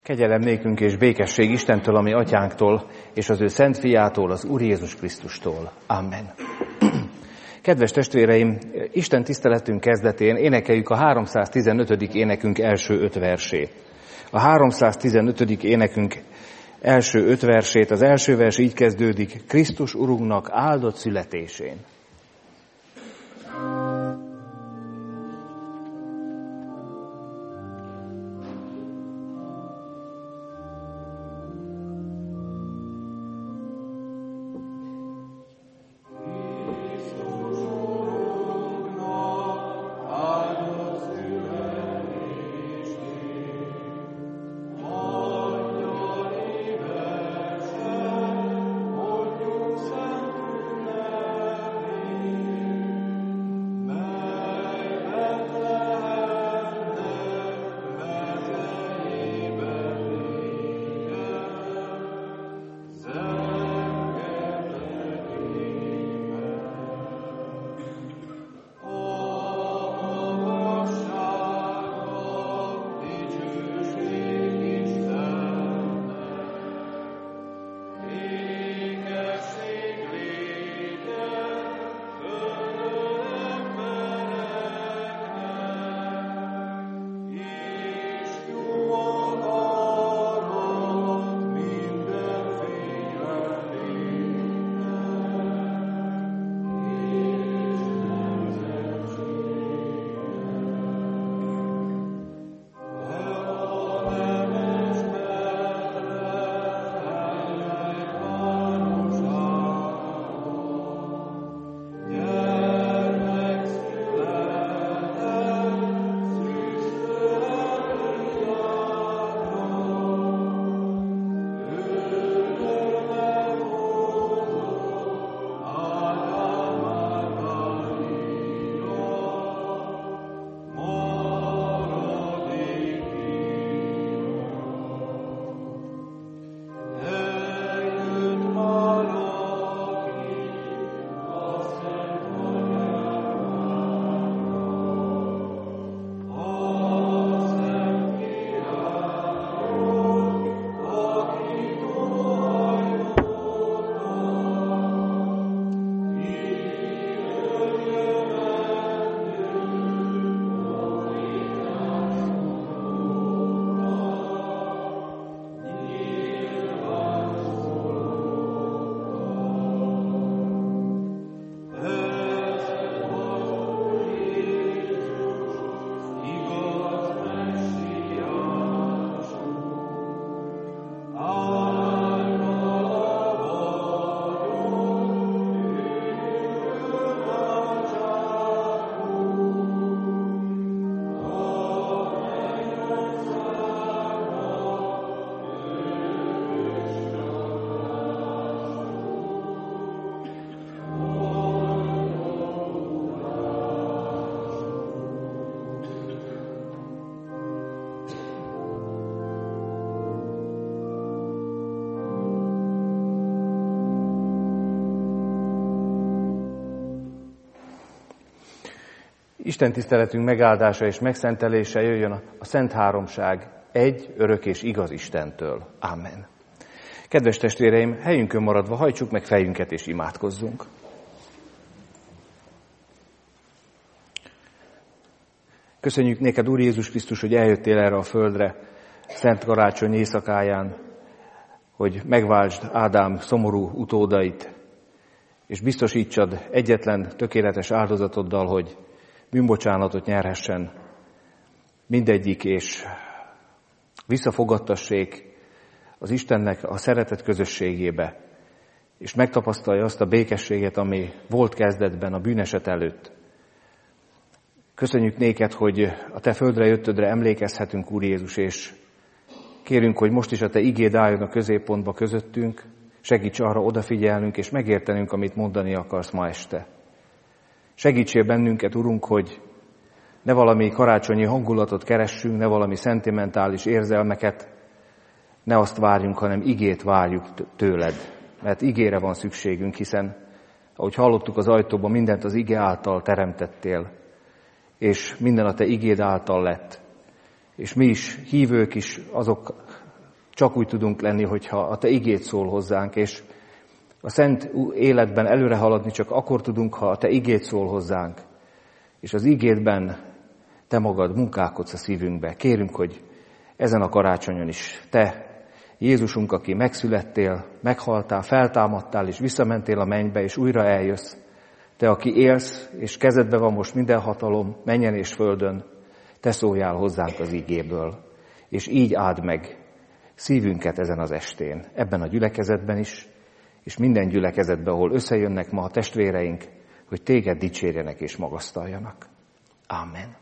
Kegyelem nékünk és békesség Istentől, ami atyánktól, és az ő szent fiától, az Úr Jézus Krisztustól. Amen. Kedves testvéreim, Isten tiszteletünk kezdetén énekeljük a 315. énekünk első 5 versét. A 315. énekünk első 5 versét, az első vers így kezdődik: Krisztus Urunknak áldott születésén. Isten tiszteletünk megáldása és megszentelése jöjjön a Szent Háromság egy, örök és igaz Istentől. Amen. Kedves testvéreim, helyünkön maradva hajtsuk meg fejünket és imádkozzunk. Köszönjük néked, Úr Jézus Krisztus, hogy eljöttél erre a földre Szent Karácsony éjszakáján, hogy megváltsd Ádám szomorú utódait, és biztosítsad egyetlen tökéletes áldozatoddal, hogy bűnbocsánatot nyerhessen mindegyik, és visszafogadtassék az Istennek a szeretet közösségébe, és megtapasztalja azt a békességet, ami volt kezdetben a bűneset előtt. Köszönjük néked, hogy a te földre jöttödre emlékezhetünk, Úr Jézus, és kérünk, hogy most is a te igéd álljon a középpontba közöttünk, segíts arra odafigyelnünk és megértenünk, amit mondani akarsz ma este. Segítsél bennünket, Urunk, hogy ne valami karácsonyi hangulatot keressünk, ne valami szentimentális érzelmeket, ne azt várjunk, hanem igét várjuk tőled. Mert igére van szükségünk, hiszen, ahogy hallottuk az ajtóban, mindent az ige által teremtettél, és minden a te igéd által lett. És mi is, hívők is azok csak úgy tudunk lenni, hogyha a Te igéd szól hozzánk, és a szent életben előre haladni csak akkor tudunk, ha a Te igéd szól hozzánk, és az igédben Te magad munkálkodsz a szívünkbe. Kérünk, hogy ezen a karácsonyon is Te, Jézusunk, aki megszülettél, meghaltál, feltámadtál, és visszamentél a mennybe, és újra eljössz. Te, aki élsz, és kezedbe van most minden hatalom, mennyen és földön, Te szóljál hozzánk az igéből, és így áld meg szívünket ezen az estén, ebben a gyülekezetben is, és minden gyülekezetben, ahol összejönnek ma a testvéreink, hogy Téged dicsérjenek és magasztaljanak. Ámen.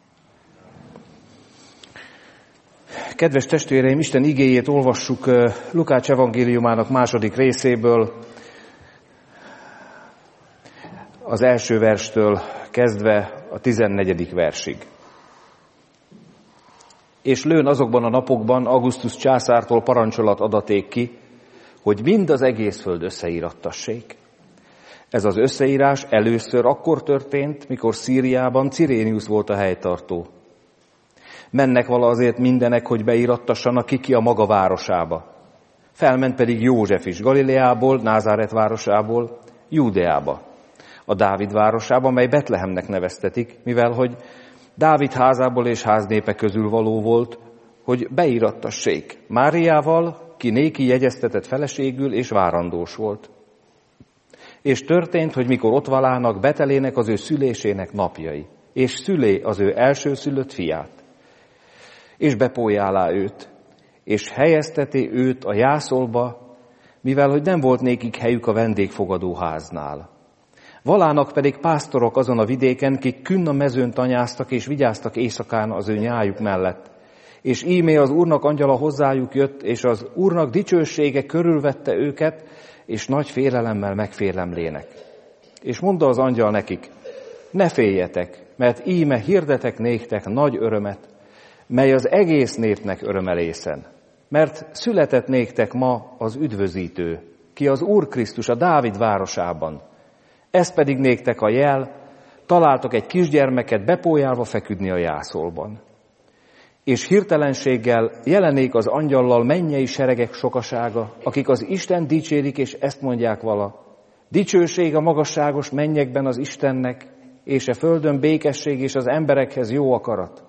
Kedves testvéreim, Isten igéjét olvassuk Lukács evangéliumának 2. részéből, az első verstől kezdve a 14. versig. És lőn azokban a napokban Augustus császártól parancsolat adaték ki, hogy mind az egész föld összeírattassék. Ez az összeírás először akkor történt, mikor Szíriában Cirénius volt a helytartó. Mennek vala azért mindenek, hogy beírattassanak ki a maga városába. Felment pedig József is Galileából, Názáret városából, Júdeába, a Dávid városába, mely Betlehemnek neveztetik, mivel hogy Dávid házából és háznépe közül való volt, hogy beírattassék Máriával, ki néki jegyeztetett feleségül és várandós volt. És történt, hogy mikor ott valának, betelének az ő szülésének napjai, és szülé az ő elsőszülött fiát. És bepójálá őt, és helyezteti őt a jászolba, mivel hogy nem volt nékik helyük a vendégfogadó háznál. Valának pedig pásztorok azon a vidéken, kik künn a mezőn tanyáztak és vigyáztak éjszakán az ő nyájuk mellett. És íme az Úrnak angyala hozzájuk jött, és az Úrnak dicsősége körülvette őket, és nagy félelemmel megfélemlének. És mondta az angyal nekik, ne féljetek, mert íme hirdetek néktek nagy örömet, mely az egész népnek örömelészen. Mert született néktek ma az üdvözítő, ki az Úr Krisztus a Dávid városában. Ez pedig néktek a jel, találtak egy kisgyermeket bepójálva feküdni a jászolban. És hirtelenséggel jelenék az angyallal mennyei seregek sokasága, akik az Isten dicsérik, és ezt mondják vala. Dicsőség a magasságos mennyekben az Istennek, és a földön békesség és az emberekhez jó akarat.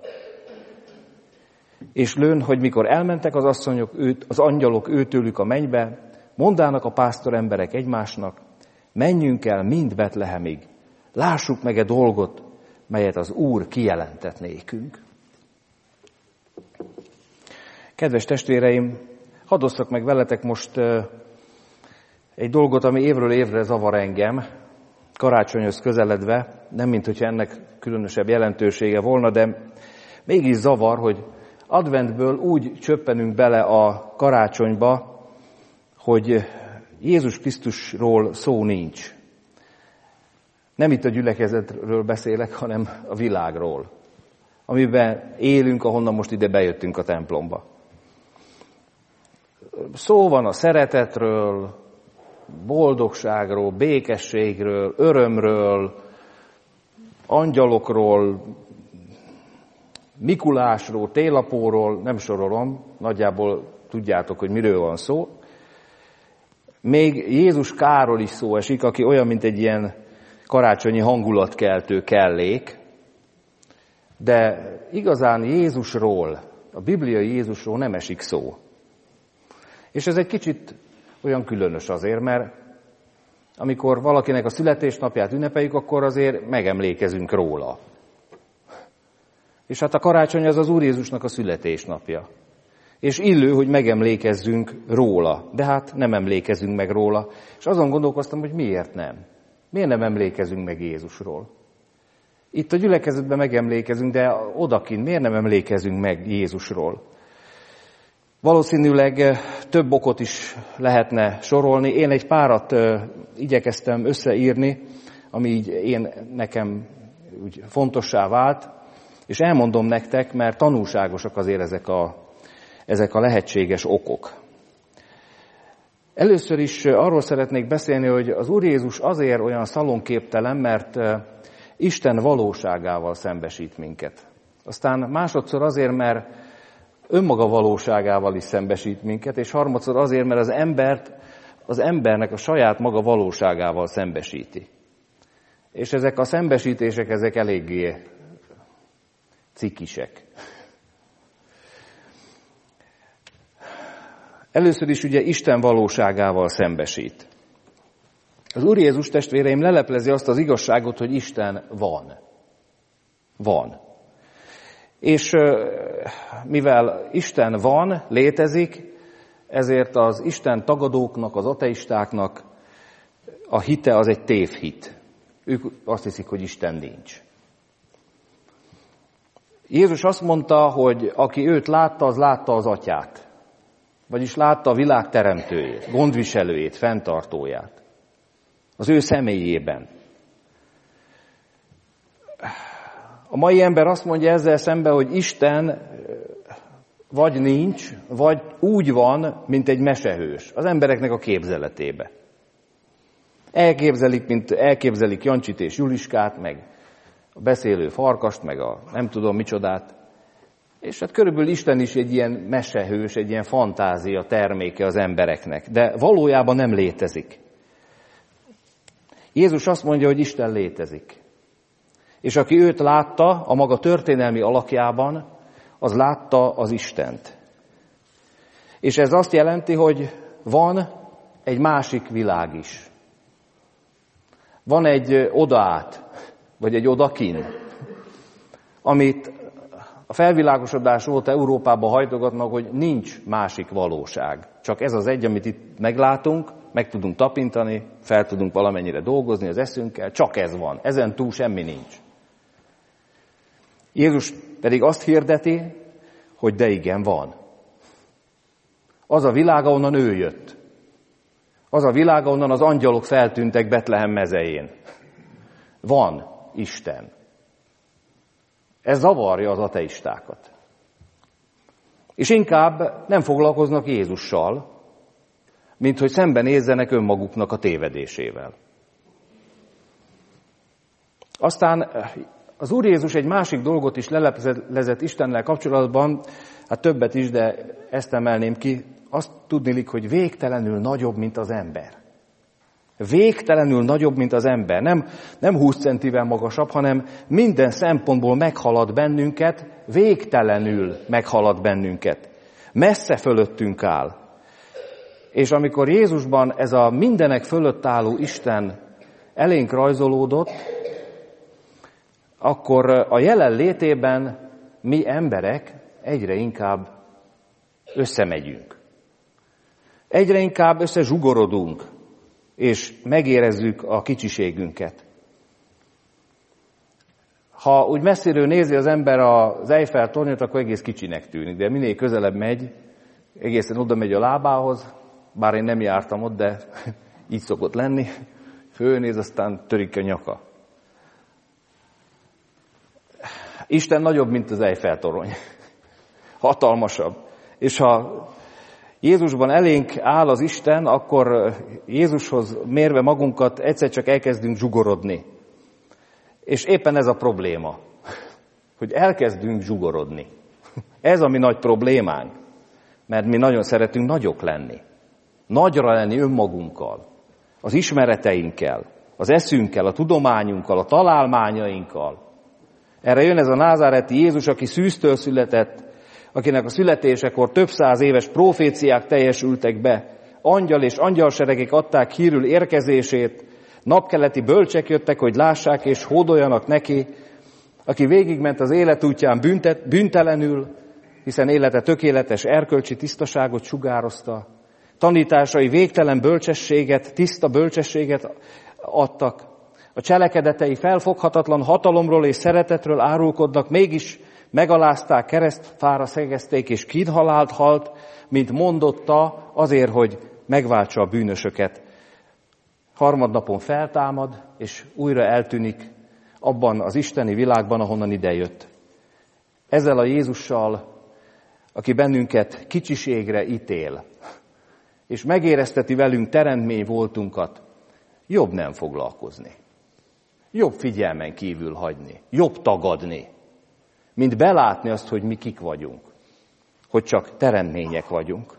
És lőn, hogy mikor elmentek az angyalok őtőlük a mennybe, mondának a pásztor emberek egymásnak, menjünk el mind Betlehemig, lássuk meg dolgot, melyet az Úr kijelentett nékünk. Kedves testvéreim, hadd osszak meg veletek most egy dolgot, ami évről évre zavar engem, karácsonyhoz közeledve, nem mint hogyha ennek különösebb jelentősége volna, de mégis zavar, hogy adventből úgy csöppenünk bele a karácsonyba, hogy Jézus Krisztusról szó nincs. Nem itt a gyülekezetről beszélek, hanem a világról, amiben élünk, ahonnan most ide bejöttünk a templomba. Szó van a szeretetről, boldogságról, békességről, örömről, angyalokról, Mikulásról, télapóról, nem sorolom, nagyjából tudjátok, hogy miről van szó. Még Jézus Káról is szó esik, aki olyan, mint egy ilyen karácsonyi hangulatkeltő kellék, de igazán Jézusról, a bibliai Jézusról nem esik szó. És ez egy kicsit olyan különös azért, mert amikor valakinek a születésnapját ünnepeljük, akkor azért megemlékezünk róla. És hát a karácsony az Úr Jézusnak a születésnapja. És illő, hogy megemlékezzünk róla, de hát nem emlékezünk meg róla. És azon gondolkoztam, hogy miért nem. Miért nem emlékezünk meg Jézusról? Itt a gyülekezetben megemlékezünk, de odakint miért nem emlékezünk meg Jézusról? Valószínűleg több okot is lehetne sorolni. Én egy párat igyekeztem összeírni, ami így nekem úgy fontossá vált, és elmondom nektek, mert tanulságosak azért ezek a lehetséges okok. Először is arról szeretnék beszélni, hogy az Úr Jézus azért olyan szalonképtelen, mert Isten valóságával szembesít minket. Aztán másodszor azért, mert önmaga valóságával is szembesít minket, és harmadszor azért, mert az embernek a saját maga valóságával szembesíti. És ezek a szembesítések, ezek eléggé cikisek. Először is ugye Isten valóságával szembesít. Az Úr Jézus, testvéreim, leleplezi azt az igazságot, hogy Isten van. Van. És mivel Isten van, létezik, ezért az Isten tagadóknak, az ateistáknak a hite az egy tévhit. Ők azt hiszik, hogy Isten nincs. Jézus azt mondta, hogy aki őt látta, az látta az atyát. Vagyis látta a világ teremtőjét, gondviselőjét, fenntartóját. Az ő személyében. A mai ember azt mondja ezzel szemben, hogy Isten vagy nincs, vagy úgy van, mint egy mesehős. Az embereknek a képzeletébe. Elképzelik Jancsit és Juliskát, meg a beszélő farkast, meg a nem tudom micsodát. És hát körülbelül Isten is egy ilyen mesehős, egy ilyen fantázia terméke az embereknek. De valójában nem létezik. Jézus azt mondja, hogy Isten létezik. És aki őt látta a maga történelmi alakjában, az látta az Istent. És ez azt jelenti, hogy van egy másik világ is. Van egy odaát, vagy egy odakin, amit a felvilágosodás óta Európában hajtogatnak, hogy nincs másik valóság. Csak ez az egy, amit itt meglátunk, meg tudunk tapintani, fel tudunk valamennyire dolgozni az eszünkkel, csak ez van. Ezen túl semmi nincs. Jézus pedig azt hirdeti, hogy de igen, van. Az a világ, ahonnan ő jött. Az a világ, ahonnan az angyalok feltűntek Betlehem mezején. Van Isten. Ez zavarja az ateistákat. És inkább nem foglalkoznak Jézussal, mint hogy szembenézzenek önmaguknak a tévedésével. Aztán az Úr Jézus egy másik dolgot is leleplezett Istennel kapcsolatban, hát többet is, de ezt emelném ki, azt tudniillik, hogy végtelenül nagyobb, mint az ember. Végtelenül nagyobb, mint az ember. Nem 20 centivel magasabb, hanem minden szempontból meghalad bennünket, végtelenül meghalad bennünket. Messze fölöttünk áll. És amikor Jézusban ez a mindenek fölött álló Isten elénk rajzolódott, akkor a jelenlétében mi emberek egyre inkább összemegyünk. Egyre inkább összezsugorodunk, és megérezzük a kicsiségünket. Ha úgy messziről nézi az ember az Eiffel tornyot, akkor egész kicsinek tűnik, de minél közelebb megy, egészen oda megy a lábához, bár én nem jártam ott, de így szokott lenni, fölnéz, aztán törik a nyaka. Isten nagyobb, mint az Eiffel torony. Hatalmasabb. És ha Jézusban elénk áll az Isten, akkor Jézushoz mérve magunkat egyszer csak elkezdünk zsugorodni. És éppen ez a probléma, hogy elkezdünk zsugorodni. Ez a mi nagy problémánk, mert mi nagyon szeretünk nagyok lenni. Nagyra lenni önmagunkkal, az ismereteinkkel, az eszünkkel, a tudományunkkal, a találmányainkkal. Erre jön ez a názáreti Jézus, aki szűztől született, akinek a születésekor több száz éves proféciák teljesültek be, angyal és angyalseregek adták hírül érkezését, napkeleti bölcsek jöttek, hogy lássák és hódoljanak neki, aki végigment az életútján bűntelenül, hiszen élete tökéletes erkölcsi tisztaságot sugározta, tanításai végtelen bölcsességet, tiszta bölcsességet adtak, a cselekedetei felfoghatatlan hatalomról és szeretetről árulkodnak, mégis megalázták, keresztfára szegezték, és kínhalált halt, mint mondotta, azért, hogy megváltsa a bűnösöket. Harmadnapon feltámad, és újra eltűnik abban az isteni világban, ahonnan idejött. Ezzel a Jézussal, aki bennünket kicsiségre ítél, és megérezteti velünk teremtmény voltunkat, jobb nem foglalkozni. Jobb figyelmen kívül hagyni, jobb tagadni, mint belátni azt, hogy mi kik vagyunk. hogy csak teremmények vagyunk.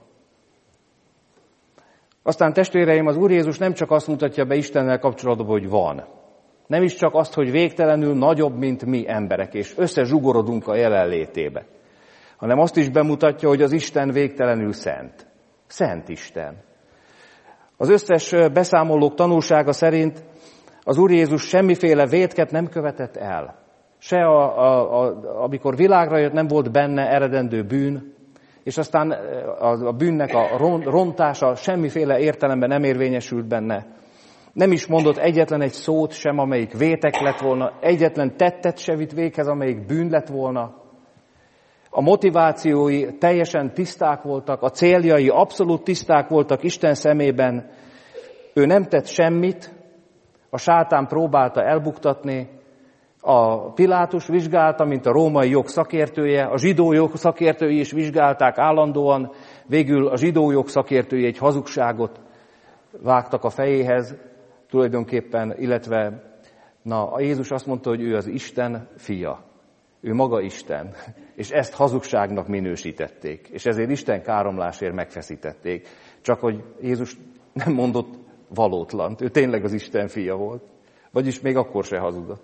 Aztán testvéreim, az Úr Jézus nem csak azt mutatja be Istennel kapcsolatban, hogy van. Nem is csak azt, hogy végtelenül nagyobb, mint mi emberek, és összezsugorodunk a jelenlétébe, hanem azt is bemutatja, hogy az Isten végtelenül szent. Szent Isten. Az összes beszámolók tanúsága szerint az Úr Jézus semmiféle vétket nem követett el. Se amikor világra jött, nem volt benne eredendő bűn, és aztán a bűnnek a rontása semmiféle értelemben nem érvényesült benne. Nem is mondott egyetlen egy szót sem, amelyik vétek lett volna, egyetlen tettet se vitt véghez, amelyik bűn lett volna. A motivációi teljesen tiszták voltak, a céljai abszolút tiszták voltak Isten szemében. Ő nem tett semmit, a sátán próbálta elbuktatni, a Pilátus vizsgálta, mint a római jog szakértője, a zsidó jog szakértői is vizsgálták állandóan, végül a zsidó jog szakértői egy hazugságot vágtak a fejéhez tulajdonképpen, illetve a Jézus azt mondta, hogy ő az Isten fia, ő maga Isten, és ezt hazugságnak minősítették, és ezért Isten káromlásért megfeszítették, csak hogy Jézus nem mondott valótlant, ő tényleg az Isten fia volt, vagyis még akkor se hazudott.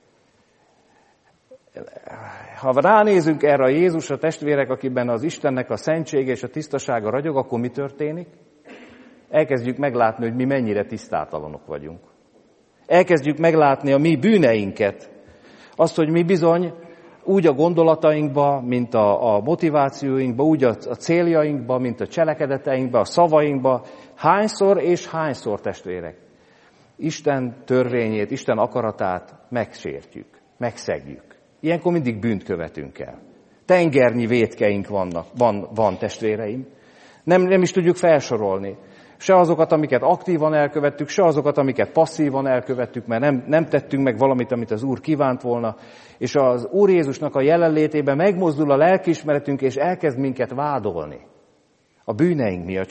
Ha ránézünk erre a Jézusra, testvérek, akiben az Istennek a szentsége és a tisztasága ragyog, akkor mi történik? Elkezdjük meglátni, hogy mi mennyire tisztátalanok vagyunk. Elkezdjük meglátni a mi bűneinket. Azt, hogy mi bizony úgy a gondolatainkba, mint a motivációinkba, úgy a céljainkba, mint a cselekedeteinkba, a szavainkba, hányszor és hányszor, testvérek, Isten törvényét, Isten akaratát megsértjük, megszegjük. Ilyenkor mindig bűnt követünk el. Tengernyi vétkeink van testvéreim. Nem is tudjuk felsorolni. Se azokat, amiket aktívan elkövettük, se azokat, amiket passzívan elkövettük, mert nem tettünk meg valamit, amit az Úr kívánt volna. És az Úr Jézusnak a jelenlétében megmozdul a lelkiismeretünk, és elkezd minket vádolni. A bűneink miatt.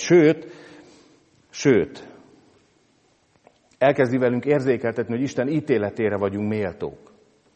Sőt, elkezdi velünk érzékeltetni, hogy Isten ítéletére vagyunk méltók.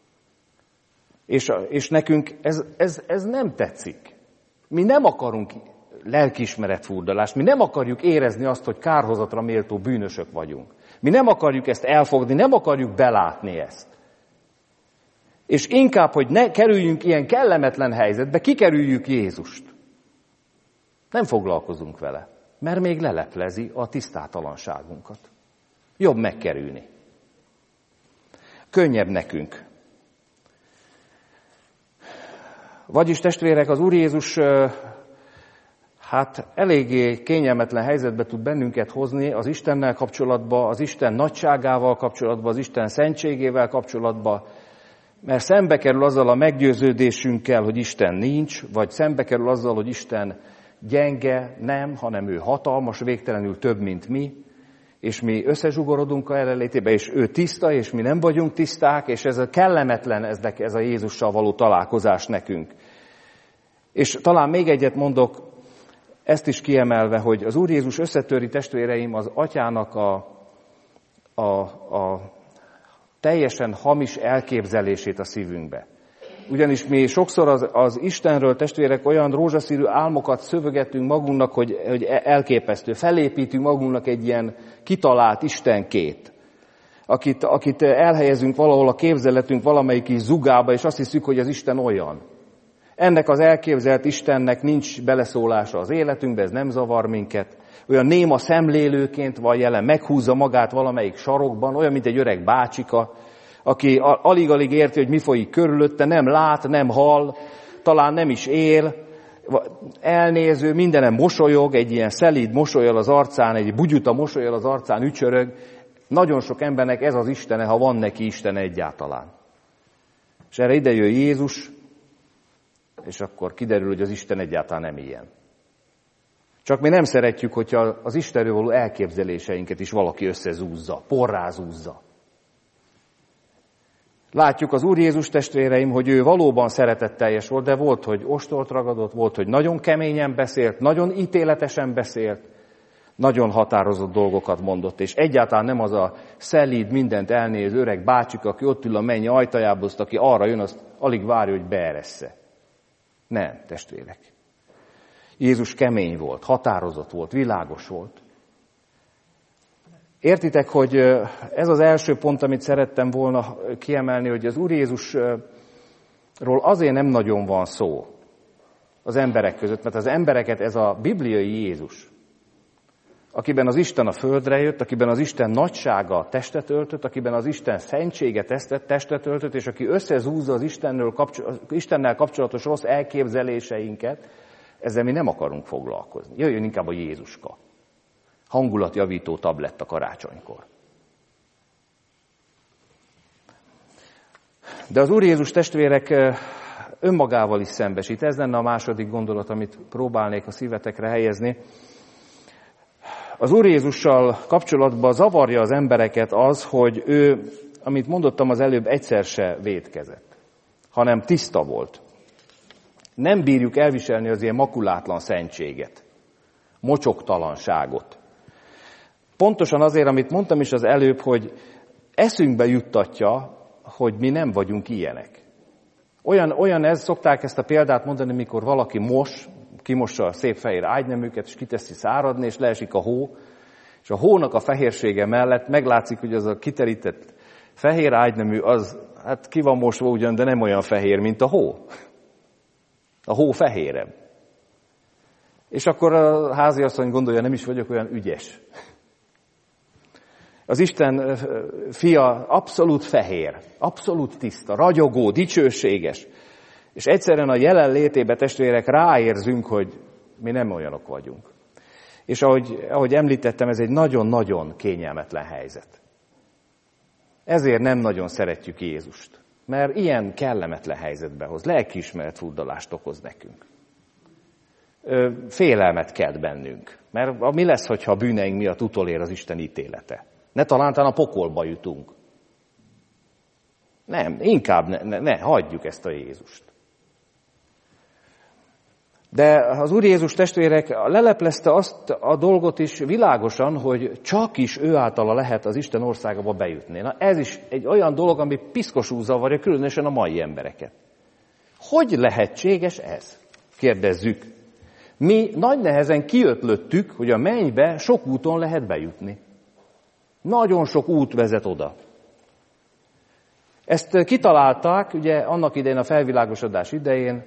És nekünk ez nem tetszik. Mi nem akarunk lelkiismeretfurdalást, mi nem akarjuk érezni azt, hogy kárhozatra méltó bűnösök vagyunk. Mi nem akarjuk ezt elfogni, nem akarjuk belátni ezt. És inkább, hogy ne kerüljünk ilyen kellemetlen helyzetbe, kikerüljük Jézust. Nem foglalkozunk vele, mert még leleplezi a tisztátalanságunkat. Jobb megkerülni. Könnyebb nekünk. Vagyis testvérek, az Úr Jézus eléggé kényelmetlen helyzetbe tud bennünket hozni az Istennel kapcsolatban, az Isten nagyságával kapcsolatban, az Isten szentségével kapcsolatban, mert szembe kerül azzal a meggyőződésünkkel, hogy Isten nincs, vagy szembe kerül azzal, hogy Isten gyenge, nem, hanem ő hatalmas, végtelenül több, mint mi, és mi összezsugorodunk a jelenlétébe, és ő tiszta, és mi nem vagyunk tiszták, és ez a kellemetlen ez a Jézussal való találkozás nekünk. És talán még egyet mondok, ezt is kiemelve, hogy az Úr Jézus összetöri, testvéreim, az atyának a teljesen hamis elképzelését a szívünkbe. Ugyanis mi sokszor az Istenről, testvérek, olyan rózsaszínű álmokat szövegetünk magunknak, hogy elképesztő. Felépítünk magunknak egy ilyen kitalált istenkét, akit elhelyezünk valahol a képzeletünk valamelyik kis zugába, és azt hiszük, hogy az Isten olyan. Ennek az elképzelt Istennek nincs beleszólása az életünkbe, ez nem zavar minket. Olyan néma szemlélőként van jelen, meghúzza magát valamelyik sarokban, olyan, mint egy öreg bácsika, aki alig-alig érti, hogy mi folyik körülötte, nem lát, nem hall, talán nem is él, elnéző, mindenem mosolyog, egy ilyen szelíd mosollyal az arcán, egy bugyuta mosollyal az arcán ücsörög. Nagyon sok embernek ez az Istene, ha van neki Isten egyáltalán. És erre ide jön Jézus, és akkor kiderül, hogy az Isten egyáltalán nem ilyen. Csak mi nem szeretjük, hogyha az Istenről való elképzeléseinket is valaki összezúzza, porrázúzza. Látjuk az Úr Jézus, testvéreim, hogy ő valóban szeretetteljes volt, de volt, hogy ostort ragadott, volt, hogy nagyon keményen beszélt, nagyon ítéletesen beszélt, nagyon határozott dolgokat mondott, és egyáltalán nem az a szelíd, mindent elnéző öreg bácsik, aki ott ül a menny ajtajából, aki arra jön, azt alig várja, hogy beeressze. Nem, testvérek. Jézus kemény volt, határozott volt, világos volt. Értitek, hogy ez az első pont, amit szerettem volna kiemelni, hogy az Úr Jézusról azért nem nagyon van szó az emberek között, mert az embereket ez a bibliai Jézus, akiben az Isten a földre jött, akiben az Isten nagysága testet öltött, akiben az Isten szentsége testet öltött, és aki összezúzza az Istennel kapcsolatos rossz elképzeléseinket, ezzel mi nem akarunk foglalkozni. Jöjjön inkább a Jézuska. Hangulatjavító tabletta karácsonykor. De az Úr Jézus, testvérek, önmagával is szembesít. Ez lenne a második gondolat, amit próbálnék a szívetekre helyezni. Az Úr Jézussal kapcsolatban zavarja az embereket az, hogy ő, amit mondottam az előbb, egyszer se vétkezett, hanem tiszta volt. Nem bírjuk elviselni az ilyen makulátlan szentséget, mocsoktalanságot. Pontosan azért, amit mondtam is az előbb, hogy eszünkbe juttatja, hogy mi nem vagyunk ilyenek. Olyan ez, szokták ezt a példát mondani, mikor valaki kimossa a szép fehér ágyneműket, és kiteszi száradni, és leesik a hó, és a hónak a fehérsége mellett meglátszik, hogy az a kiterített fehér ágynemű, az hát ki van mosva ugyan, de nem olyan fehér, mint a hó. A hó fehérebb. És akkor a háziasszony gondolja, nem is vagyok olyan ügyes. Az Isten fia abszolút fehér, abszolút tiszta, ragyogó, dicsőséges. És egyszerűen a jelenlétébe, testvérek, ráérzünk, hogy mi nem olyanok vagyunk. És ahogy említettem, ez egy nagyon-nagyon kényelmetlen helyzet. Ezért nem nagyon szeretjük Jézust. Mert ilyen kellemetlen helyzetbe hoz, lelkiismeret furdalást okoz nekünk. Félelmet kelt bennünk. Mert mi lesz, hogyha a bűneink miatt utolér az Isten ítélete? Ne talántán a pokolba jutunk. Nem, inkább ne hagyjuk ezt a Jézust. De az Úr Jézus, testvérek, leleplezte azt a dolgot is világosan, hogy csak is ő általa lehet az Isten országába bejutni. Na ez is egy olyan dolog, ami piszkosul zavarja, különösen a mai embereket. Hogy lehetséges ez? Kérdezzük. Mi nagy nehezen kiötlöttük, hogy a mennybe sok úton lehet bejutni. Nagyon sok út vezet oda. Ezt kitalálták, ugye annak idején a felvilágosodás idején,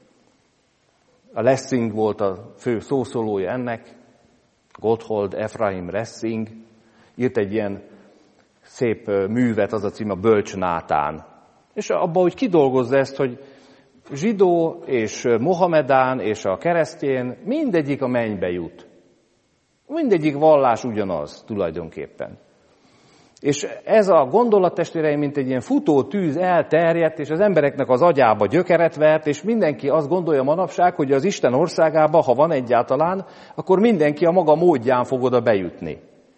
a Lessing volt a fő szószólója ennek, Gotthold Ephraim Lessing, írt egy ilyen szép művet, az a cím a Bölcs Nátán. És abban úgy kidolgozza ezt, hogy zsidó és mohamedán és a keresztény mindegyik a mennybe jut. Mindegyik vallás ugyanaz tulajdonképpen. És ez a gondolat, testvéreim, mint egy ilyen futó tűz elterjedt, és az embereknek az agyába gyökeret vert, és mindenki azt gondolja manapság, hogy az Isten országába, ha van egyáltalán, akkor mindenki a maga módján fog oda bejutni.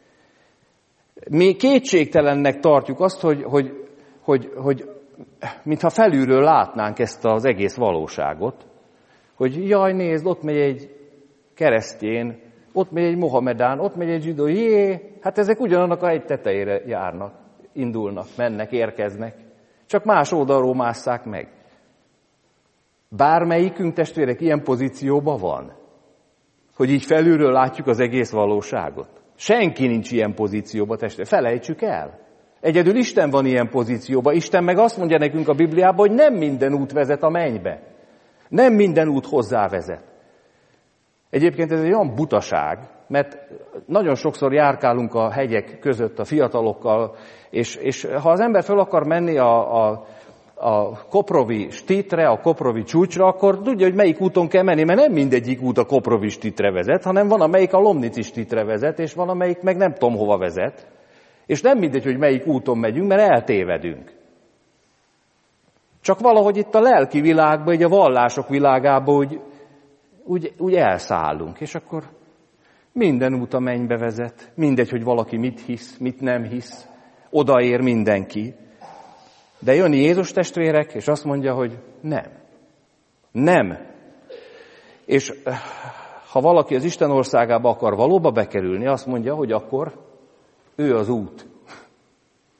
Mi kétségtelennek tartjuk azt, hogy mintha felülről látnánk ezt az egész valóságot, hogy jaj, nézd, ott megy egy keresztény, ott megy egy mohamedán, ott megy egy zsidó, hát ezek ugyanannak a egy tetejére járnak, indulnak, mennek, érkeznek. Csak más oldalról másszák meg. Bármelyikünk, testvérek, ilyen pozícióban van, hogy így felülről látjuk az egész valóságot. Senki nincs ilyen pozícióban, testvérek, felejtsük el. Egyedül Isten van ilyen pozícióban. Isten meg azt mondja nekünk a Bibliában, hogy nem minden út vezet a mennybe. Nem minden út hozzá vezet. Egyébként ez egy olyan butaság, mert nagyon sokszor járkálunk a hegyek között a fiatalokkal, és ha az ember fel akar menni a Koprovi stítre, a Koprovi csúcsra, akkor tudja, hogy melyik úton kell menni, mert nem mindegyik út a Koprovi stítre vezet, hanem van, amelyik a Lomnici stítre vezet, és van, amelyik meg nem tudom hova vezet. És nem mindegy, hogy melyik úton megyünk, mert eltévedünk. Csak valahogy itt a lelki világban, így a vallások világában úgy elszállunk, és akkor minden út a mennybe vezet, mindegy, hogy valaki mit hisz, mit nem hisz, odaér mindenki. De jön Jézus, testvérek, és azt mondja, hogy nem. Nem. És ha valaki az Isten országába akar valóba bekerülni, azt mondja, hogy akkor ő az út.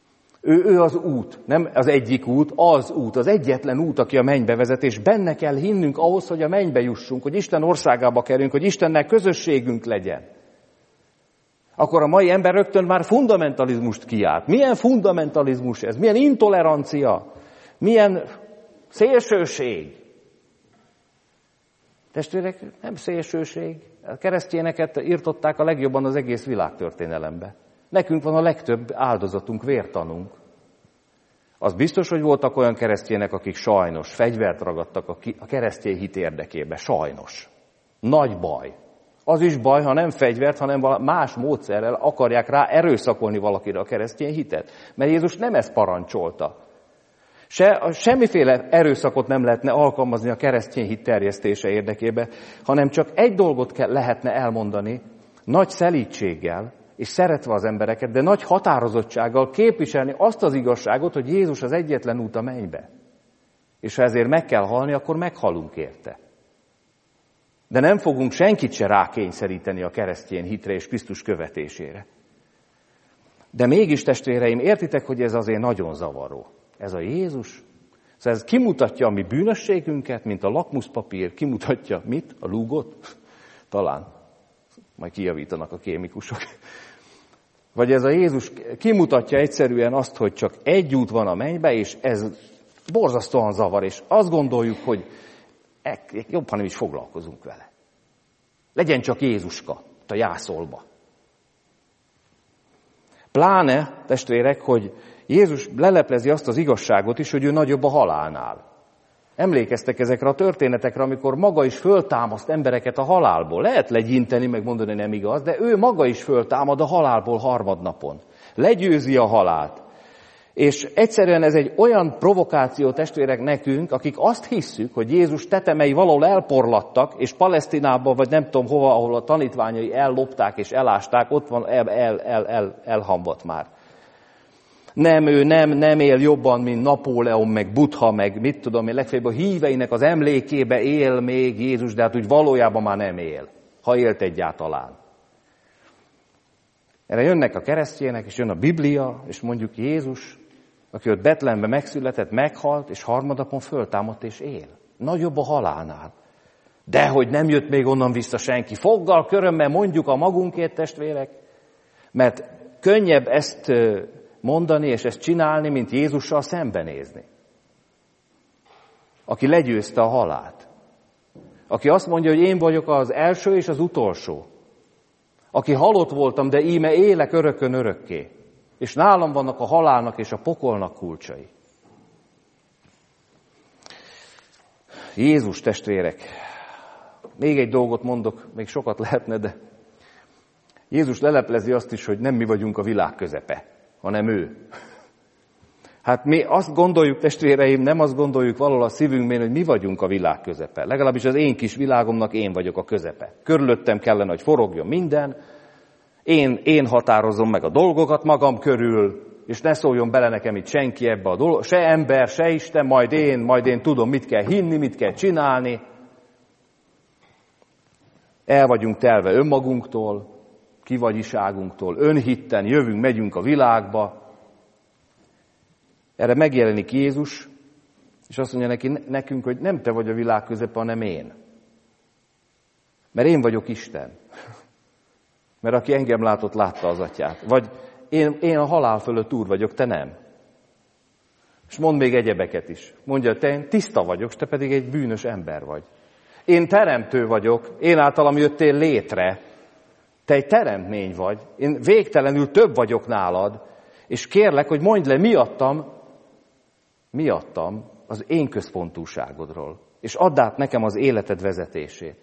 Ő az út, nem az egyik út, az út, az egyetlen út, aki a mennybe vezet, és benne kell hinnünk ahhoz, hogy a mennybe jussunk, hogy Isten országába kerüljünk, hogy Istennel közösségünk legyen. Akkor a mai ember rögtön már fundamentalizmust kiált. Milyen fundamentalizmus ez? Milyen intolerancia? Milyen szélsőség? Testvérek, nem szélsőség. A keresztényeket írtották a legjobban az egész világtörténelembe. Nekünk van a legtöbb áldozatunk, vértanunk. Az biztos, hogy voltak olyan keresztények, akik sajnos fegyvert ragadtak a keresztény hit érdekébe. Sajnos. Nagy baj. Az is baj, ha nem fegyvert, hanem más módszerrel akarják rá erőszakolni valakire a keresztény hitet. Mert Jézus nem ezt parancsolta. Semmiféle erőszakot nem lehetne alkalmazni a keresztény hit terjesztése érdekébe, hanem csak egy dolgot lehetne elmondani, nagy szelídséggel, és szeretve az embereket, de nagy határozottsággal képviselni azt az igazságot, hogy Jézus az egyetlen út a mennybe. És ha ezért meg kell halni, akkor meghalunk érte. De nem fogunk senkit se rákényszeríteni a keresztény hitre és Krisztus követésére. De mégis, testvéreim, értitek, hogy ez azért nagyon zavaró. Ez a Jézus. Szóval ez kimutatja a mi bűnösségünket, mint a lakmuszpapír, kimutatja mit? A lúgot? Talán. Majd kijavítanak a kémikusok. Vagy ez a Jézus kimutatja egyszerűen azt, hogy csak egy út van a mennybe, és ez borzasztóan zavar, és azt gondoljuk, hogy jobb, ha nem is foglalkozunk vele. Legyen csak Jézuska, a jászolba. Pláne, testvérek, hogy Jézus leleplezi azt az igazságot is, hogy ő nagyobb a halálnál. Emlékeztek ezekre a történetekre, amikor maga is föltámaszt embereket a halálból. Lehet legyinteni, meg mondani, nem igaz, de ő maga is föltámad a halálból harmadnapon. Legyőzi a halált. És egyszerűen ez egy olyan provokáció, testvérek, nekünk, akik azt hisszük, hogy Jézus tetemei valahol elporlattak, és Palesztinában, vagy nem tudom hova, ahol a tanítványai ellopták és elásták, ott van elhamvadt már. Nem, ő nem él jobban, mint Napóleon, meg Buddha, meg mit tudom én, legfeljebb a híveinek az emlékébe él még Jézus, de hát úgy valójában már nem él, ha élt egyáltalán. Erre jönnek a keresztjének, és jön a Biblia, és mondjuk Jézus, aki ott Betlehemben megszületett, meghalt, és harmadnapon föltámadt és él. Nagyobb a halálnál. De hogy nem jött még onnan vissza senki. Foggal, körömmel mondjuk a magunkért, testvérek, mert könnyebb ezt mondani és ezt csinálni, mint Jézussal szembenézni. Aki legyőzte a halált. Aki azt mondja, hogy én vagyok az első és az utolsó. Aki halott voltam, de íme élek örökön örökké. És nálam vannak a halálnak és a pokolnak kulcsai. Jézus, testvérek. Még egy dolgot mondok, még sokat lehetne, de Jézus leleplezi azt is, hogy nem mi vagyunk a világ közepe, hanem ő. Hát mi azt gondoljuk, testvéreim, nem azt gondoljuk valahol a szívünkben, hogy mi vagyunk a világ közepe. Legalábbis az én kis világomnak én vagyok a közepe. Körülöttem kellene, hogy forogjon minden. Én határozom meg a dolgokat magam körül, és ne szóljon bele nekem itt senki ebbe a dolog. Se ember, se Isten, majd én tudom, mit kell hinni, mit kell csinálni. El vagyunk telve önmagunktól, kivagyiságunktól, önhitten jövünk, megyünk a világba. Erre megjelenik Jézus, és azt mondja nekünk, hogy nem te vagy a világ közepe, hanem én. Mert én vagyok Isten. Mert aki engem látott, látta az atyát. Vagy én a halál fölött úr vagyok, te nem. És mond még egyebeket is. Mondja, te tiszta vagyok, te pedig egy bűnös ember vagy. Én teremtő vagyok, én általam jöttél létre. Te egy teremtmény vagy. Én végtelenül több vagyok nálad. És kérlek, hogy mondd le miattam az én központúságodról. És add át nekem az életed vezetését.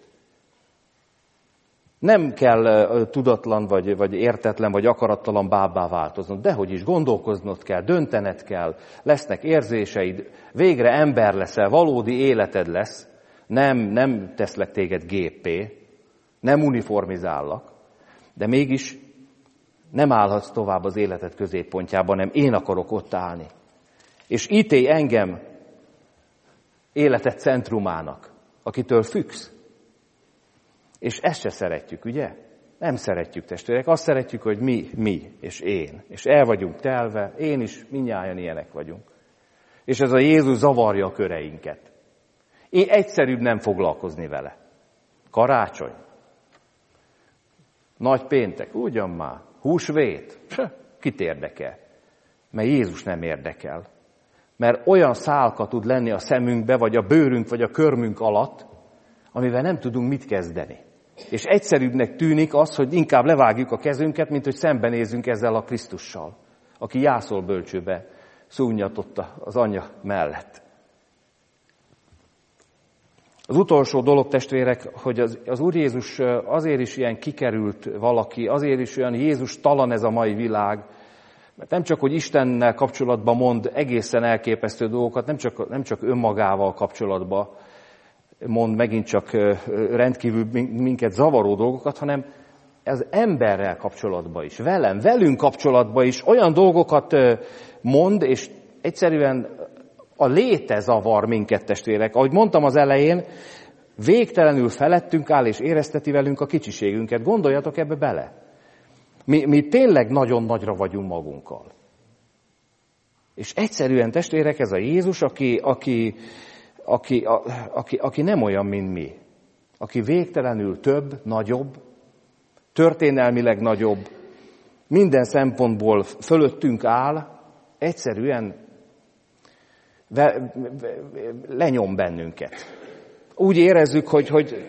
Nem kell tudatlan, vagy értetlen, vagy akarattalan bábbá változnod. Dehogy is gondolkoznod kell, döntened kell, lesznek érzéseid, végre ember leszel, valódi életed lesz. Nem teszlek téged géppé, nem uniformizállak, de mégis nem állhatsz tovább az életed középpontjában, nem én akarok ott állni. És ítélj engem életed centrumának, akitől függsz. És ezt se szeretjük, ugye? Nem szeretjük, testvérek. Azt szeretjük, hogy mi és én. És el vagyunk telve, én is, mindnyájan ilyenek vagyunk. És ez a Jézus zavarja a köreinket. Én egyszerűbb nem foglalkozni vele. Karácsony. Nagy péntek, ugyan már. Húsvét. Kit érdekel? Mert Jézus nem érdekel. Mert olyan szálka tud lenni a szemünkbe, vagy a bőrünk, vagy a körmünk alatt, amivel nem tudunk mit kezdeni. És egyszerűbbnek tűnik az, hogy inkább levágjuk a kezünket, mint hogy szembenézzünk ezzel a Krisztussal, aki jászol bölcsőbe szúnyatott az anyja mellett. Az utolsó dolog, testvérek, hogy az Úr Jézus azért is ilyen kikerült valaki, azért is olyan Jézus talan ez a mai világ, mert nem csak, hogy Istennel kapcsolatban mond egészen elképesztő dolgokat, nem csak önmagával kapcsolatban mond megint csak rendkívül minket zavaró dolgokat, hanem az emberrel kapcsolatban is, velünk kapcsolatban is olyan dolgokat mond, és egyszerűen a léte zavar minket, testvérek. Ahogy mondtam az elején, végtelenül felettünk áll és érezteti velünk a kicsiségünket. Gondoljatok ebbe bele. Mi tényleg nagyon nagyra vagyunk magunkkal. És egyszerűen, testvérek, ez a Jézus, aki nem olyan, mint mi. Aki végtelenül több, nagyobb, történelmileg nagyobb, minden szempontból fölöttünk áll, egyszerűen lenyom bennünket. Úgy érezzük, hogy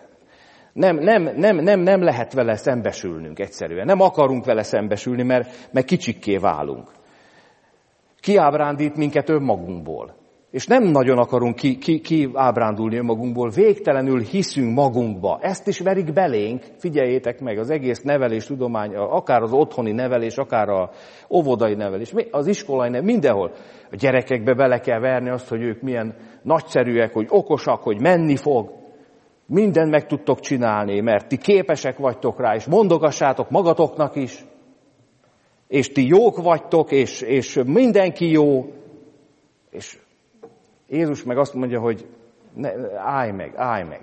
nem lehet vele szembesülnünk egyszerűen. Nem akarunk vele szembesülni, mert kicsikké válunk. Kiábrándít minket önmagunkból. És nem nagyon akarunk kiábrándulni önmagunkból, végtelenül hiszünk magunkba. Ezt is verik belénk, figyeljétek meg, az egész neveléstudomány, akár az otthoni nevelés, akár az óvodai nevelés, az iskolai nevelés, mindenhol. A gyerekekbe bele kell verni azt, hogy ők milyen nagyszerűek, hogy okosak, hogy menni fog. Mindent meg tudtok csinálni, mert ti képesek vagytok rá, és mondogassátok magatoknak is, és ti jók vagytok, és mindenki jó, és Jézus meg azt mondja, hogy állj meg.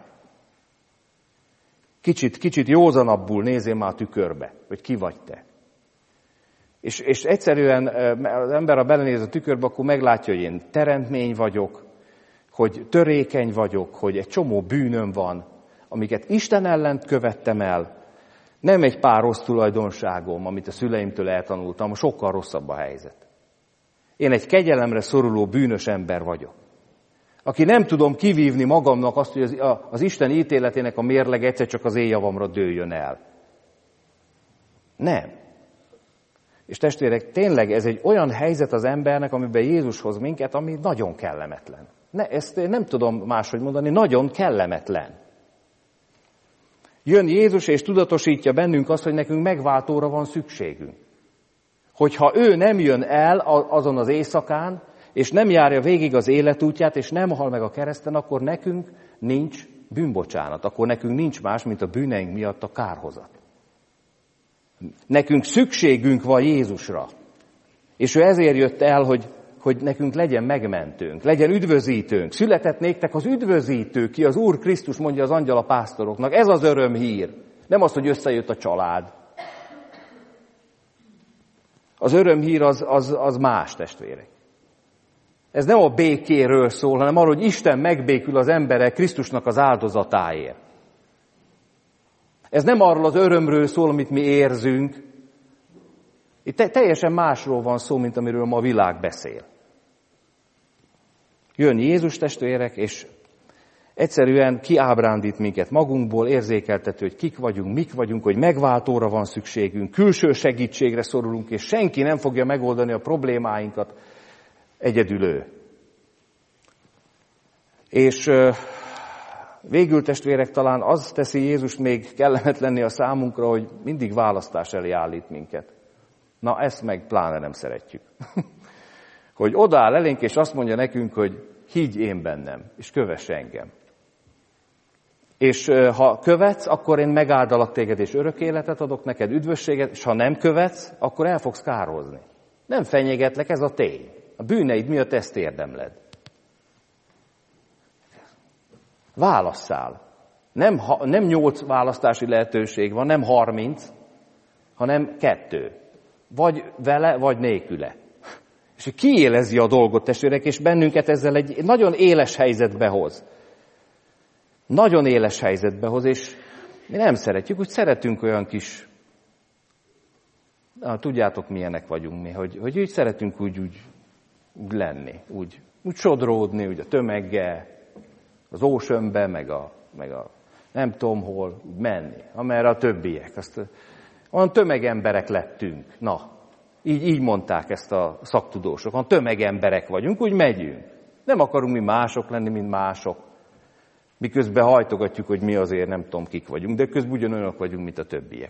Kicsit józanabbul nézzél már a tükörbe, hogy ki vagy te. És egyszerűen az ember, ha belenéz a tükörbe, akkor meglátja, hogy én teremtmény vagyok, hogy törékeny vagyok, hogy egy csomó bűnöm van, amiket Isten ellen követtem el. Nem egy pár rossz tulajdonságom, amit a szüleimtől eltanultam, sokkal rosszabb a helyzet. Én egy kegyelemre szoruló bűnös ember vagyok, aki nem tudom kivívni magamnak azt, hogy az Isten ítéletének a mérleg egyszer csak az én javamra dőljön el. Nem. És testvérek, tényleg ez egy olyan helyzet az embernek, amiben Jézus hoz minket, ami nagyon kellemetlen. Ezt én nem tudom máshogy mondani, nagyon kellemetlen. Jön Jézus és tudatosítja bennünk azt, hogy nekünk megváltóra van szükségünk. Hogyha ő nem jön el azon az éjszakán, és nem járja végig az életútját, és nem hal meg a kereszten, akkor nekünk nincs bűnbocsánat. Akkor nekünk nincs más, mint a bűneink miatt a kárhozat. Nekünk szükségünk van Jézusra. És ő ezért jött el, hogy nekünk legyen megmentőnk, legyen üdvözítőnk. Született néktek az üdvözítő, ki az Úr Krisztus, mondja az angyal a pásztoroknak. Ez az örömhír. Nem az, hogy összejött a család. Az örömhír az más, testvérek. Ez nem a békéről szól, hanem arról, hogy Isten megbékül az emberek Krisztusnak az áldozatáért. Ez nem arról az örömről szól, amit mi érzünk. Itt teljesen másról van szó, mint amiről ma a világ beszél. Jön Jézus, testvérek, és egyszerűen kiábrándít minket magunkból, érzékeltető, hogy kik vagyunk, mik vagyunk, hogy megváltóra van szükségünk, külső segítségre szorulunk, és senki nem fogja megoldani a problémáinkat, egyedül ő. És végül, testvérek, talán az teszi Jézust még kellemetlenné a számunkra, hogy mindig választás elé állít minket. Na, ezt meg pláne nem szeretjük. Hogy odaáll elénk, és azt mondja nekünk, hogy higgy én bennem, és kövess engem. És ha követsz, akkor én megáldalak téged, és örök életet adok neked, üdvösséget, és ha nem követsz, akkor el fogsz kározni. Nem fenyegetlek, ez a tény. A bűneid miatt ezt érdemled. Válasszál. Nem 8 választási lehetőség van, nem 30, hanem 2. Vagy vele, vagy nélküle. És kiélezi a dolgot, testvérek, és bennünket ezzel egy nagyon éles helyzetbe hoz. Nagyon éles helyzetbe hoz, és mi nem szeretjük, úgy szeretünk olyan kis... tudjátok, milyenek vagyunk mi, hogy úgy szeretünk úgy lenni, úgy sodródni, úgy a tömeggel, az Oceanbe, meg a nem tudom hol, úgy menni, amerre a többiek. Olyan tömegemberek lettünk. Na, így mondták ezt a szaktudósok. Olyan tömegemberek vagyunk, úgy megyünk. Nem akarunk mi mások lenni, mint mások. Miközben hajtogatjuk, hogy mi azért nem tudom kik vagyunk, de közben ugyanolyanok vagyunk, mint a többiek.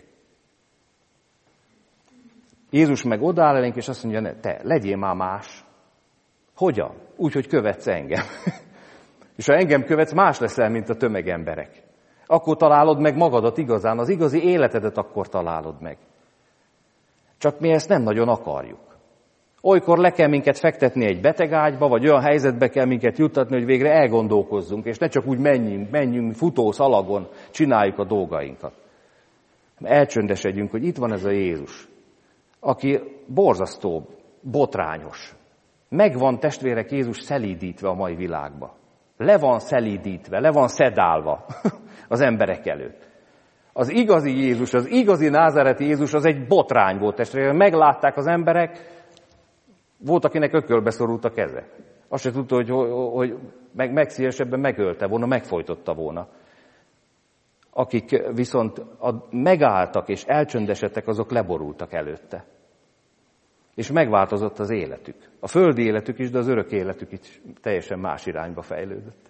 Jézus meg odáll elénk, és azt mondja, te legyél már más. Hogyan? Úgy, hogy követsz engem. És ha engem követsz, más leszel, mint a tömegemberek. Akkor találod meg magadat igazán, az igazi életedet akkor találod meg. Csak mi ezt nem nagyon akarjuk. Olykor le kell minket fektetni egy betegágyba, vagy olyan helyzetbe kell minket juttatni, hogy végre elgondolkozzunk, és ne csak úgy menjünk futószalagon, csináljuk a dolgainkat. Elcsöndesedjünk, hogy itt van ez a Jézus, aki borzasztó, botrányos. Megvan, testvérek, Jézus szelídítve a mai világba. Le van szelídítve, le van szedálva az emberek előtt. Az igazi Jézus, az igazi názáreti Jézus az egy botrány volt, testvérek. Meglátták az emberek, volt, akinek ökölbe szorult a keze. Azt se tudta, hogy megszívesebben megölte volna, megfojtotta volna. Akik viszont megálltak és elcsöndesedtek, azok leborultak előtte. És megváltozott az életük. A földi életük is, de az örök életük is teljesen más irányba fejlődött.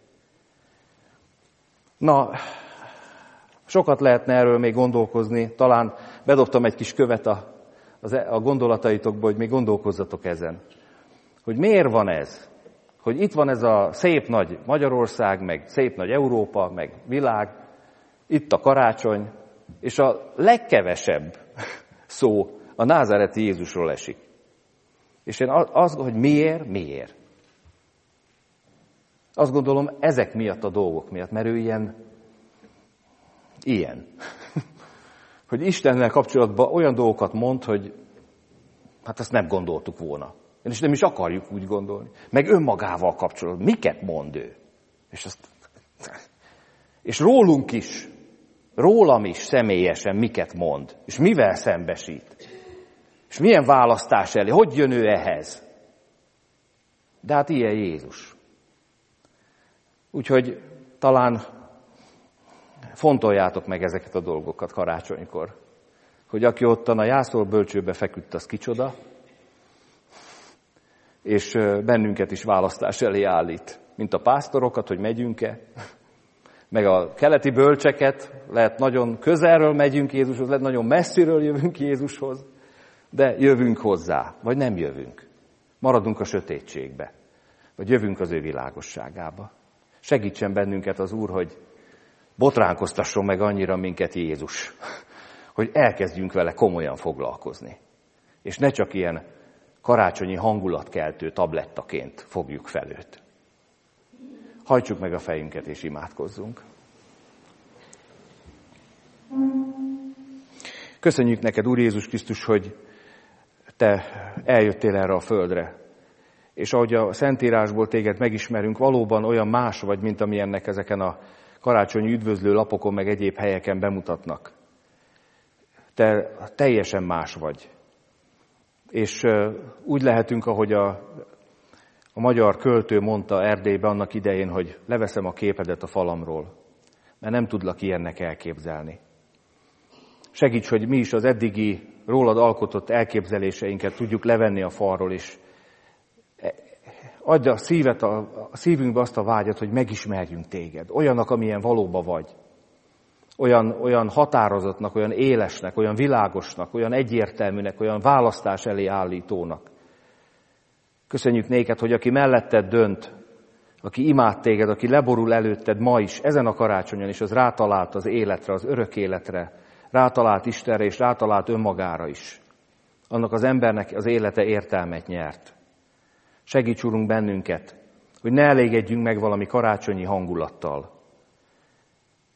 Na, sokat lehetne erről még gondolkozni. Talán bedobtam egy kis követ a gondolataitokba, hogy még gondolkozzatok ezen. Hogy miért van ez? Hogy itt van ez a szép nagy Magyarország, meg szép nagy Európa, meg világ, itt a karácsony, és a legkevesebb szó a názáreti Jézusról esik. És én hogy miért? Azt gondolom, ezek miatt a dolgok miatt, mert ő ilyen. Hogy Istennel kapcsolatban olyan dolgokat mond, hogy hát ezt nem gondoltuk volna. És nem is akarjuk úgy gondolni. Meg önmagával kapcsolatban. Miket mond ő? És rólunk is, rólam is személyesen miket mond. És mivel szembesít. És milyen választás elé? Hogy jön ő ehhez? De hát ilyen Jézus. Úgyhogy talán fontoljátok meg ezeket a dolgokat karácsonykor. Hogy aki ottan a jászolbölcsőbe feküdt, az kicsoda, és bennünket is választás elé állít. Mint a pásztorokat, hogy megyünk-e, meg a keleti bölcseket, lehet nagyon közelről megyünk Jézushoz, lehet nagyon messziről jövünk Jézushoz, de jövünk hozzá, vagy nem jövünk. Maradunk a sötétségbe, vagy jövünk az ő világosságába. Segítsen bennünket az Úr, hogy botránkoztasson meg annyira minket Jézus, hogy elkezdjünk vele komolyan foglalkozni. És ne csak ilyen karácsonyi hangulatkeltő tablettaként fogjuk fel őt. Hajtsuk meg a fejünket és imádkozzunk. Köszönjük neked, Úr Jézus Krisztus, hogy te eljöttél erre a földre. És ahogy a Szentírásból téged megismerünk, valóban olyan más vagy, mint amilyennek ezeken a karácsonyi üdvözlő lapokon, meg egyéb helyeken bemutatnak. Te teljesen más vagy. És úgy lehetünk, ahogy a magyar költő mondta Erdélyben annak idején, hogy leveszem a képedet a falamról, mert nem tudlak ilyennek elképzelni. Segíts, hogy mi is az eddigi rólad alkotott elképzeléseinket tudjuk levenni a falról, és adj a szívünkbe azt a vágyat, hogy megismerjünk téged, olyannak, amilyen valóban vagy. Olyan határozottnak, olyan élesnek, olyan világosnak, olyan egyértelműnek, olyan választás elé állítónak. Köszönjük néked, hogy aki melletted dönt, aki imád téged, aki leborul előtted ma is, ezen a karácsonyon is, az rátalált az életre, az örök életre, rátalált Istenre és rátalált önmagára is. Annak az embernek az élete értelmet nyert. Segíts, Urunk, bennünket, hogy ne elégedjünk meg valami karácsonyi hangulattal,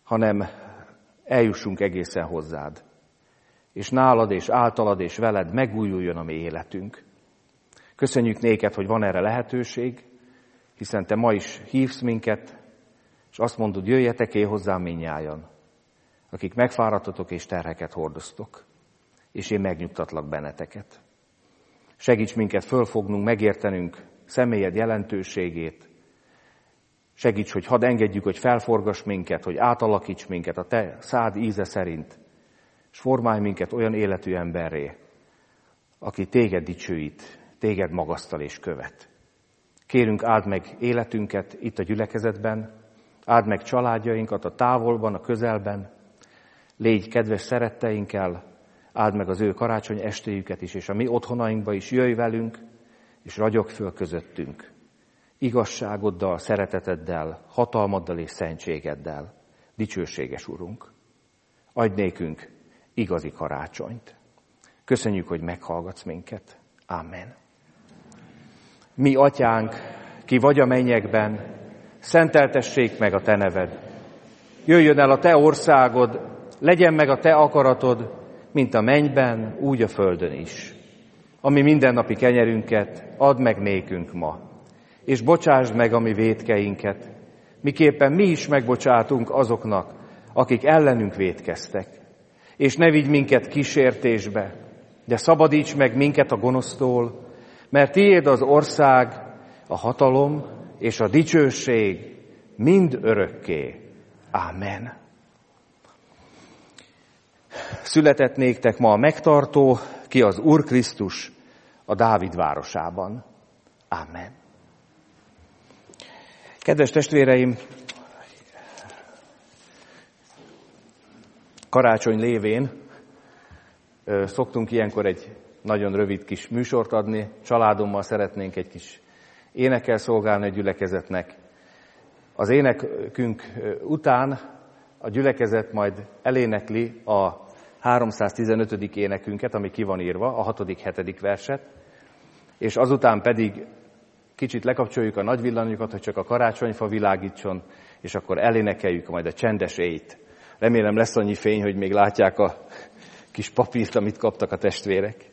hanem eljussunk egészen hozzád. És nálad, és általad, és veled megújuljon a mi életünk. Köszönjük néked, hogy van erre lehetőség, hiszen te ma is hívsz minket, és azt mondod, jöjjetek én hozzám mindnyájan, akik megfáradtatok és terheket hordoztok, és én megnyugtatlak benneteket. Segíts minket fölfognunk, megértenünk személyed jelentőségét. Segíts, hogy hadd engedjük, hogy felforgass minket, hogy átalakíts minket a te szád íze szerint, és formálj minket olyan életű emberré, aki téged dicsőít, téged magasztal és követ. Kérünk, áld meg életünket itt a gyülekezetben, áld meg családjainkat a távolban, a közelben, légy kedves szeretteinkkel, áld meg az ő karácsony estéjüket is, és a mi otthonainkba is jöjj velünk, és ragyog föl közöttünk. Igazságoddal, szereteteddel, hatalmaddal és szentségeddel, dicsőséges Urunk. Adj nékünk igazi karácsonyt. Köszönjük, hogy meghallgatsz minket. Amen. Mi atyánk, ki vagy a mennyekben, szenteltessék meg a te neved. Jöjjön el a te országod, legyen meg a te akaratod, mint a mennyben, úgy a földön is. Ami mindennapi kenyerünket add meg nékünk ma, és bocsásd meg a mi vétkeinket, miképpen mi is megbocsátunk azoknak, akik ellenünk vétkeztek. És ne vigy minket kísértésbe, de szabadíts meg minket a gonosztól, mert tiéd az ország, a hatalom és a dicsőség mind örökké. Ámen. Született néktek ma a megtartó, ki az Úr Krisztus a Dávid városában. Ámen. Kedves testvéreim, karácsony lévén szoktunk ilyenkor egy nagyon rövid kis műsort adni. Családommal szeretnénk egy kis énekkel szolgálni a gyülekezetnek. Az énekünk után a gyülekezet majd elénekli a 315. énekünket, ami ki van írva, a 6.-7. verset, és azután pedig kicsit lekapcsoljuk a nagy villanyokat, hogy csak a karácsonyfa világítson, és akkor elénekeljük majd a csendes éjt. Remélem lesz annyi fény, hogy még látják a kis papírt, amit kaptak a testvérek.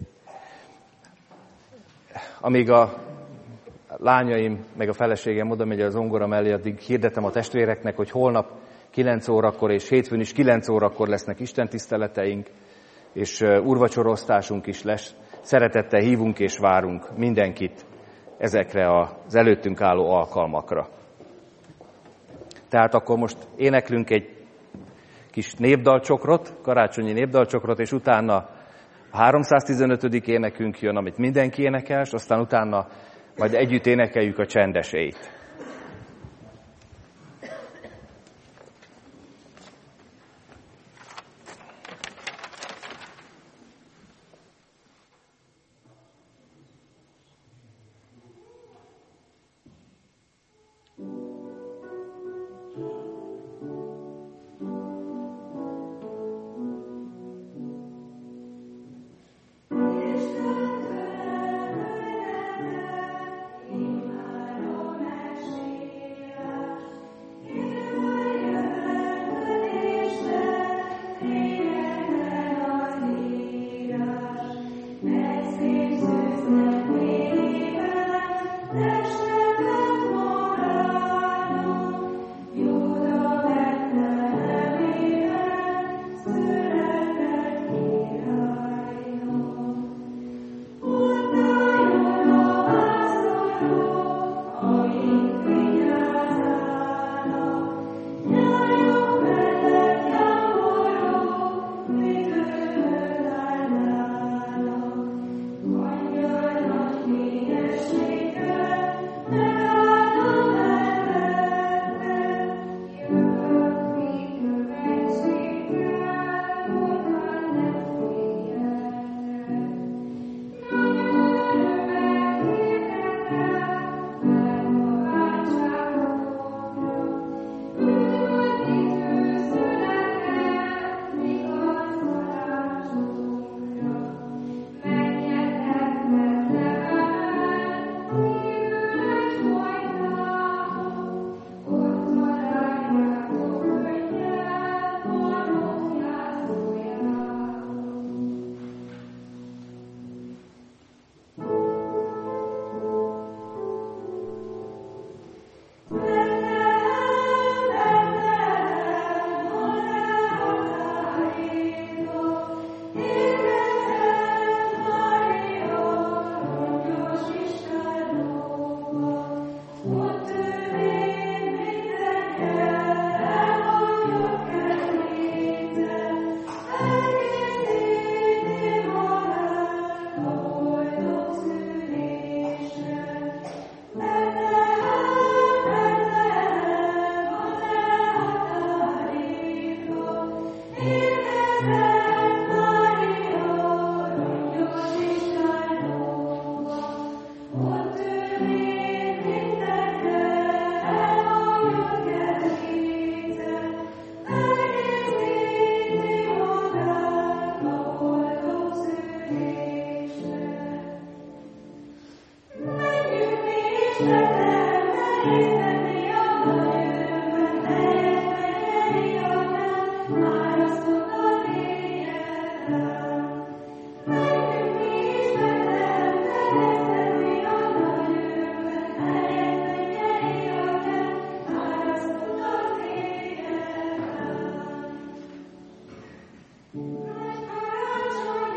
Amíg a lányaim, meg a feleségem oda megy az zongora mellé, addig hirdetem a testvéreknek, hogy holnap 9 órakor és hétfőn is 9 órakor lesznek istentiszteleteink, és úrvacsoroztásunk is lesz. Szeretettel hívunk és várunk mindenkit ezekre az előttünk álló alkalmakra. Tehát akkor most éneklünk egy kis népdalcsokrot, karácsonyi népdalcsokrot, és utána a 315. énekünk jön, amit mindenki énekel, és aztán utána majd együtt énekeljük a csendes éjt.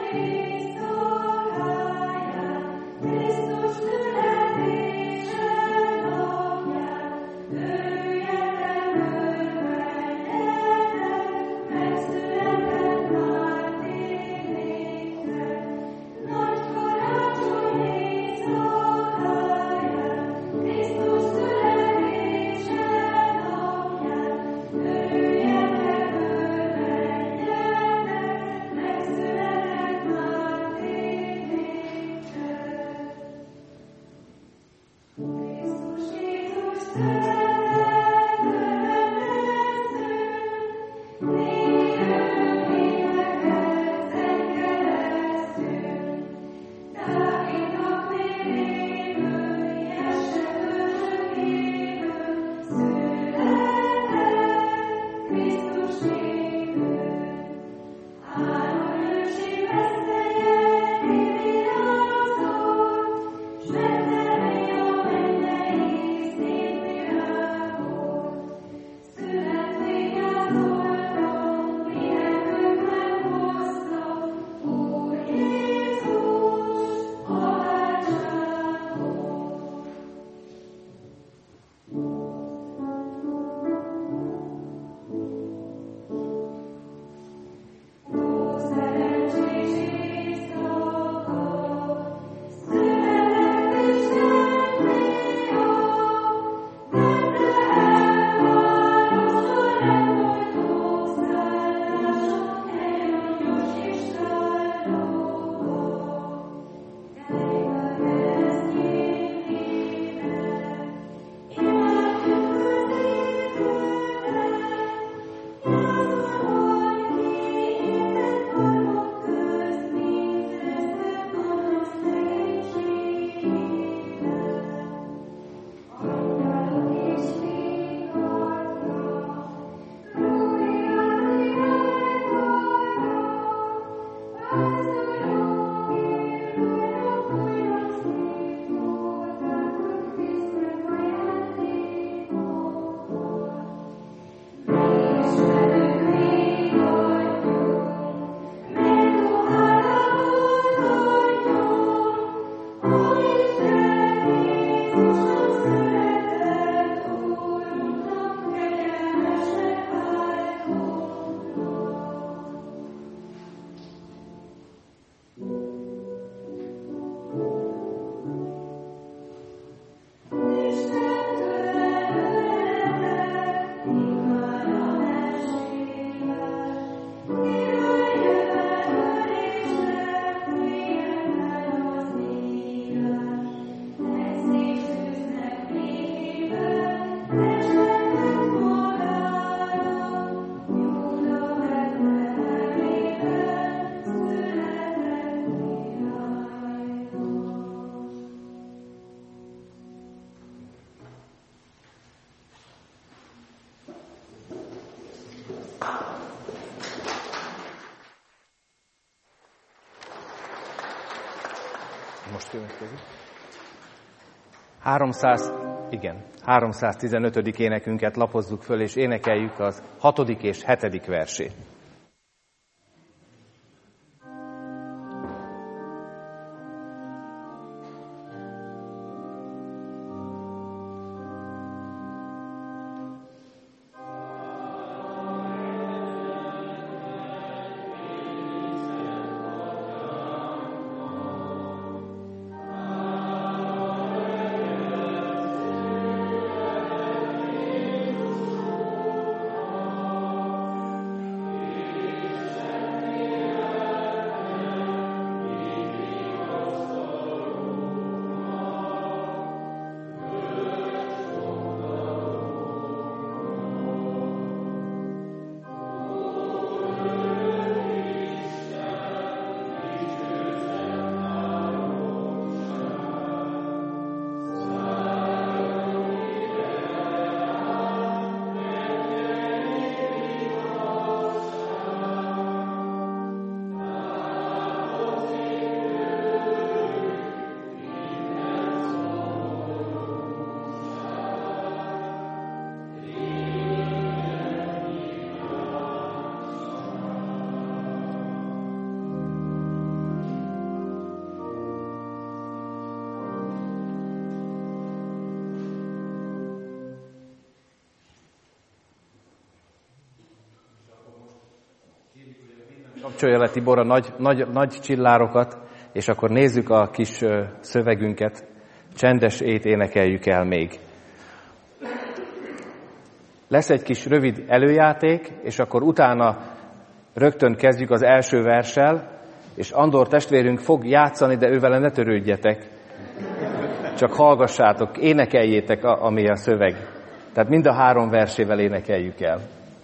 Most következik. 315. énekünket lapozzuk föl, és énekeljük az 6. és 7. versét. Kapcsolja le Tibor a nagy csillárokat, és akkor nézzük a kis szövegünket. Csendes ét énekeljük el még. Lesz egy kis rövid előjáték, és akkor utána rögtön kezdjük az első verssel, és Andor testvérünk fog játszani, de ővele ne törődjetek. Csak hallgassátok, énekeljétek, ami a szöveg. Tehát mind a 3 versével énekeljük el.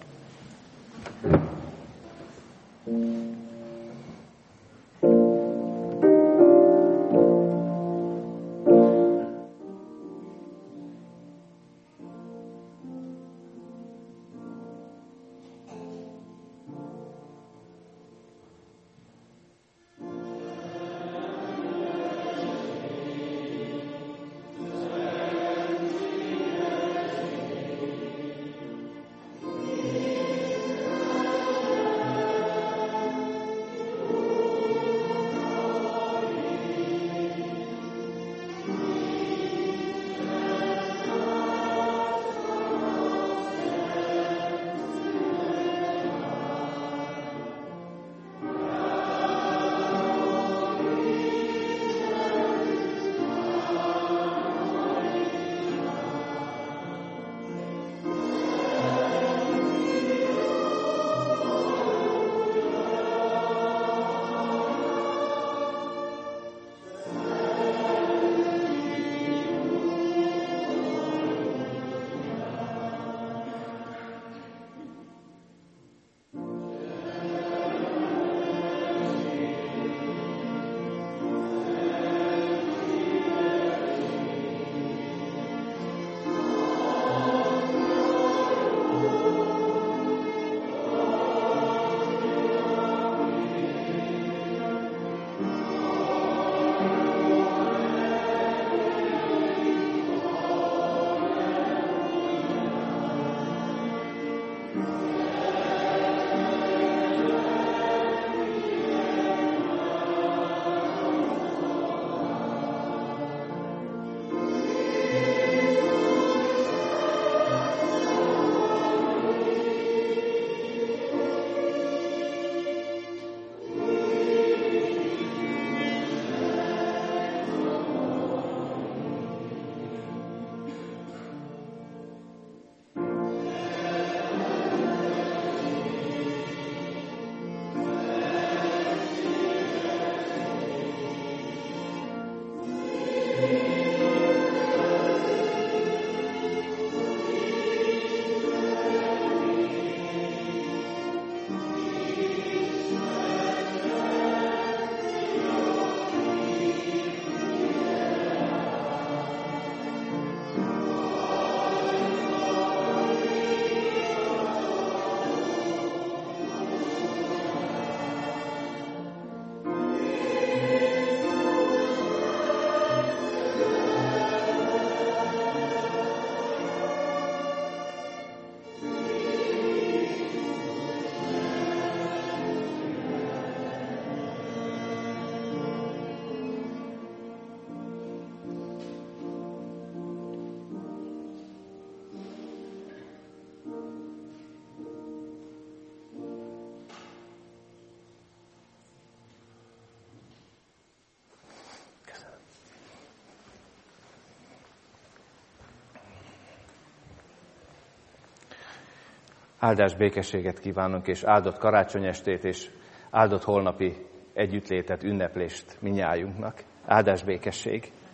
Áldás békességet kívánunk, és áldott karácsonyestét, és áldott holnapi együttlétet, ünneplést minnyájunknak. Áldás békesség!